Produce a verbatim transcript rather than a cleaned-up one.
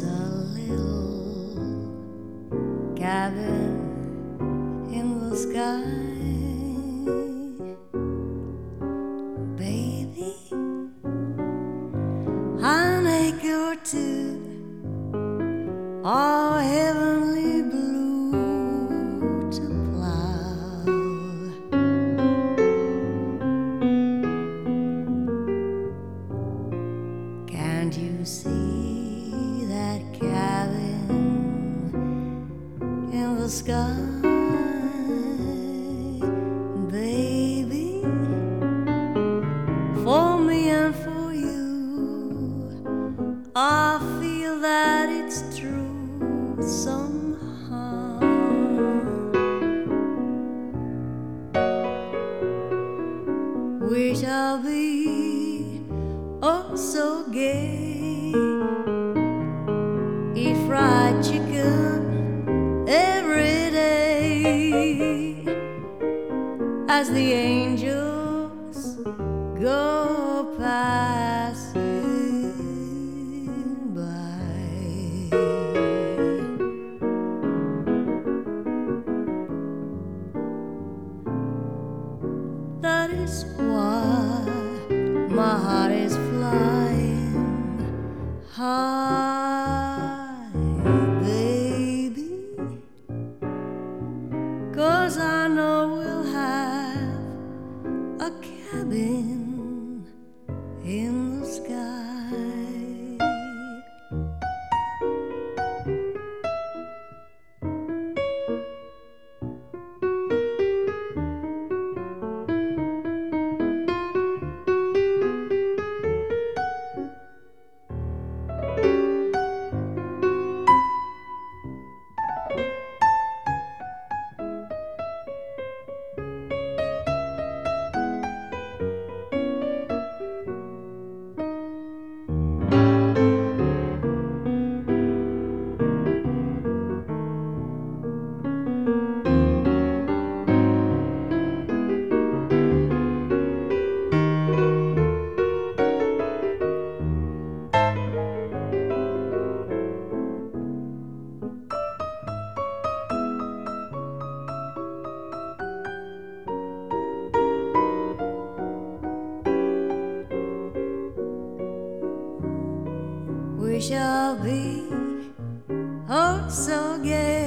a little cabin in the sky, baby, an acre or two, all heavenly blue to plow. Can't you see that cabin in the sky, baby, for me and for you? I feel that it's true somehow. We shall be oh so gay, eat fried chicken every day as the angels go passing by. That is why my heart is flying high, baby, 'cause I know we'll have a cabin in the sky. We shall be oh so gay,